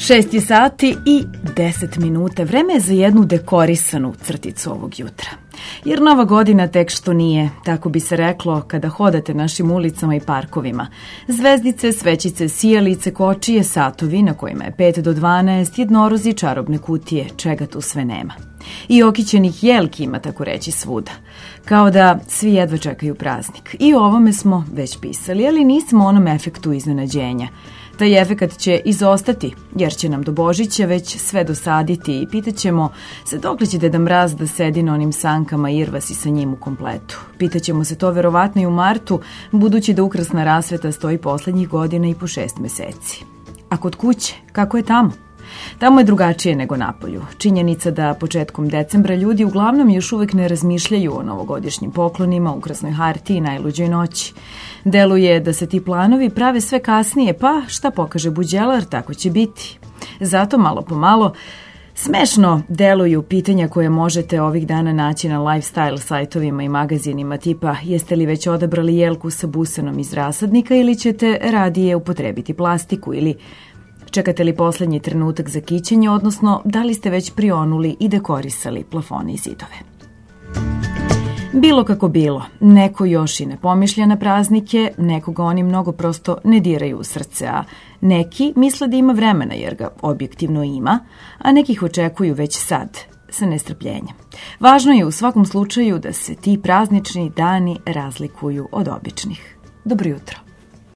6 je sati i 10 minuta. Vreme je za jednu dekorisanu crticu ovog jutra. Jer nova godina tek što nije, tako bi se reklo kada hodate našim ulicama i parkovima. Zvezdice, svećice, sijalice, kočije, satovi na kojima je 5 do 12, jednorozi, čarobne kutije, čega tu sve nema. I okićenih jelki ima tako reći svuda. Kao da svi jedva čekaju praznik. I o ovome smo već pisali, ali nismo u onom efektu iznenađenja. Taj efekat će izostati, jer će nam do Božića već sve dosaditi i pitaćemo se dokle će Deda Mraz da sedi na onim sankama i irvasi sa njim u kompletu. Pitaćemo se to verovatno i u martu, budući da ukrasna rasveta stoji poslednjih godina i po 6 meseci. A kod kuće, kako je tamo? Tamo je drugačije nego napolju. Činjenica da početkom decembra ljudi uglavnom još uvek ne razmišljaju o novogodišnjim poklonima, ukrasnoj hartiji i najluđoj noći. Deluje da se ti planovi prave sve kasnije, pa šta pokaže buđelar, tako će biti. Zato malo po malo smešno deluju pitanja koje možete ovih dana naći na lifestyle sajtovima i magazinima tipa jeste li već odabrali jelku sa busenom iz rasadnika ili ćete radije upotrebiti plastiku ili čekate li poslednji trenutak za kićenje, odnosno da li ste već prionuli i dekorisali plafone i zidove. Bilo kako bilo, neko još i ne pomišlja na praznike, nekoga oni mnogo prosto ne diraju u srce, a neki misle da ima vremena jer ga objektivno ima, a nekih očekuju već sad, sa nestrpljenjem. Važno je u svakom slučaju da se ti praznični dani razlikuju od običnih. Dobro jutro.